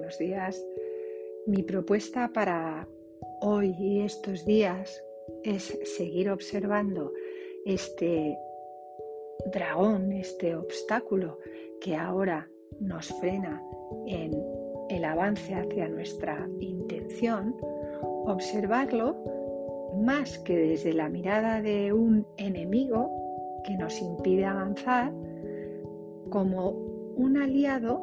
buenos días. Mi propuesta para hoy y estos días es seguir observando este dragón, este obstáculo que ahora nos frena en el avance hacia nuestra intención, observarlo más que desde la mirada de un enemigo que nos impide avanzar, como un aliado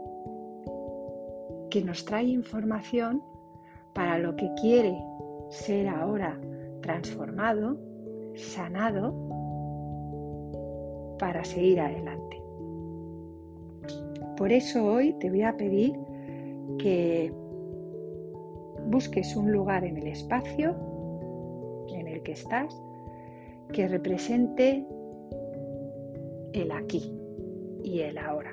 que nos trae información para lo que quiere ser ahora transformado, sanado, para seguir adelante. Por eso hoy te voy a pedir que busques un lugar en el espacio en el que estás que represente el aquí y el ahora.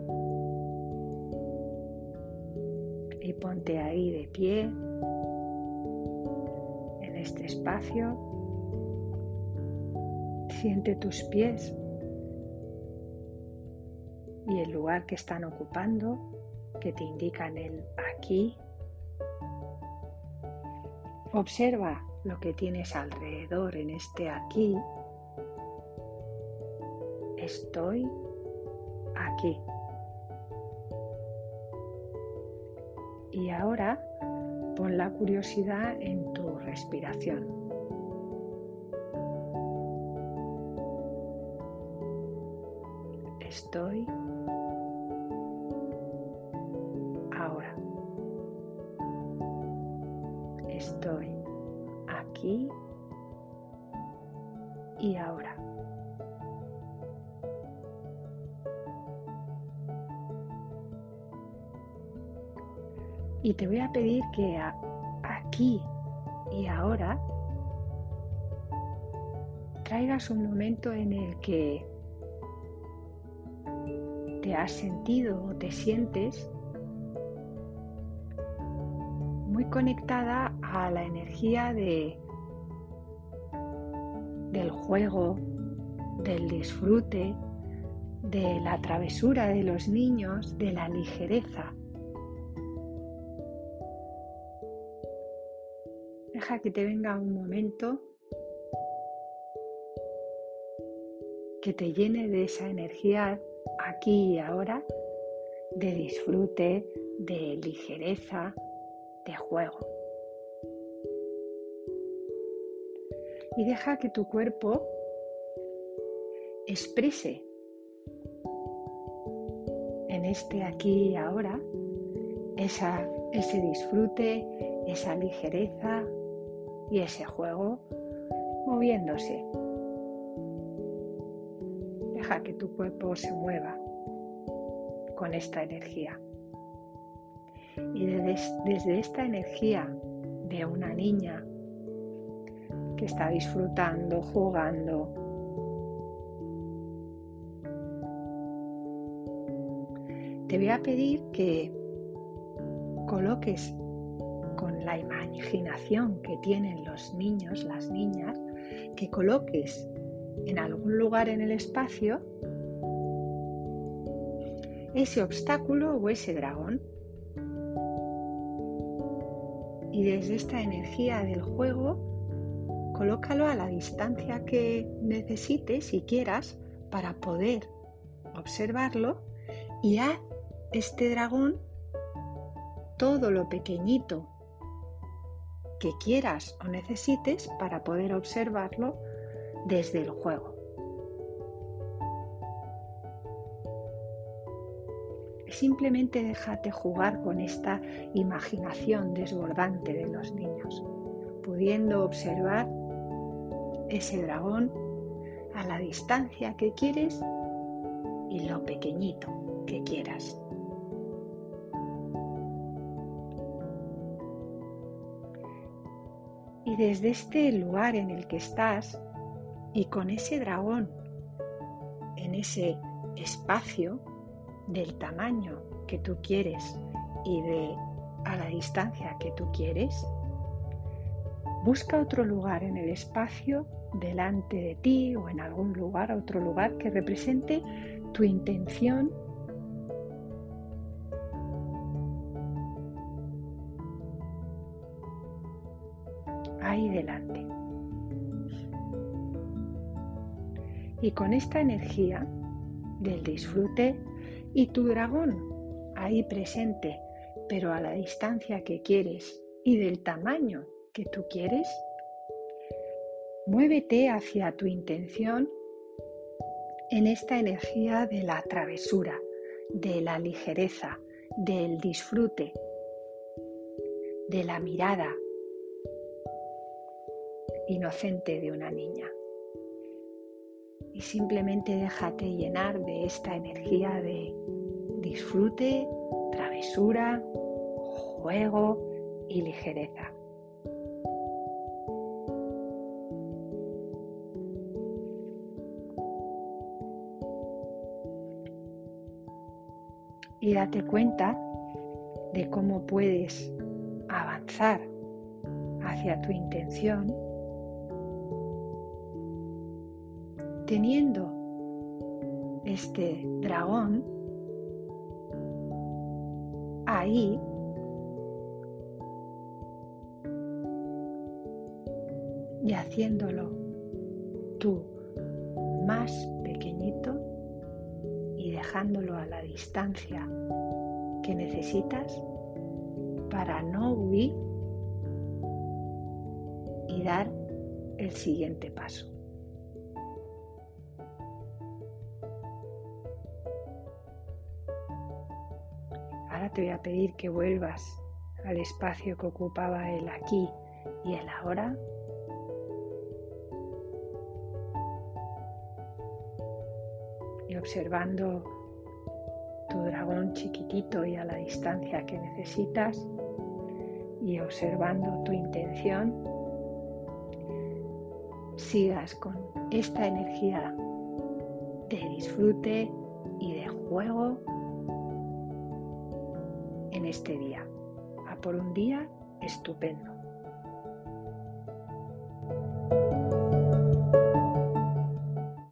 Y ponte ahí de pie en este espacio. Siente tus pies y el lugar que están ocupando, que te indican el aquí. Observa lo que tienes alrededor en este aquí. Estoy aquí. Y ahora pon la curiosidad en tu respiración. Estoy ahora. Estoy aquí y ahora. Y te voy a pedir que aquí y ahora traigas un momento en el que te has sentido o te sientes muy conectada a la energía del juego, del disfrute, de la travesura de los niños, de la ligereza. Deja que te venga un momento que te llene de esa energía aquí y ahora, de disfrute, de ligereza, de juego. Y deja que tu cuerpo exprese en este aquí y ahora ese disfrute, esa ligereza y ese juego moviéndose. Deja que tu cuerpo se mueva con esta energía. Y desde esta energía de una niña que está disfrutando, jugando, te voy a pedir que coloques con la imaginación que tienen los niños, las niñas, que coloques en algún lugar en el espacio ese obstáculo o ese dragón. Y desde esta energía del juego, colócalo a la distancia que necesites y quieras para poder observarlo, y haz este dragón todo lo pequeñito que quieras o necesites para poder observarlo desde el juego. Simplemente déjate jugar con esta imaginación desbordante de los niños, pudiendo observar ese dragón a la distancia que quieres y lo pequeñito que quieras. Y desde este lugar en el que estás y con ese dragón en ese espacio del tamaño que tú quieres y a la distancia que tú quieres, busca otro lugar en el espacio delante de ti o en algún lugar, otro lugar que represente tu intención delante. Y con esta energía del disfrute y tu dragón ahí presente, pero a la distancia que quieres y del tamaño que tú quieres, muévete hacia tu intención en esta energía de la travesura, de la ligereza, del disfrute, de la mirada inocente de una niña. Y simplemente déjate llenar de esta energía de disfrute, travesura, juego y ligereza. Y date cuenta de cómo puedes avanzar hacia tu intención teniendo este dragón ahí y haciéndolo tú más pequeñito y dejándolo a la distancia que necesitas para no huir y dar el siguiente paso. Ahora te voy a pedir que vuelvas al espacio que ocupaba el aquí y el ahora. Y observando tu dragón chiquitito y a la distancia que necesitas, y observando tu intención, sigas con esta energía de disfrute y de juego en este día, a por un día estupendo.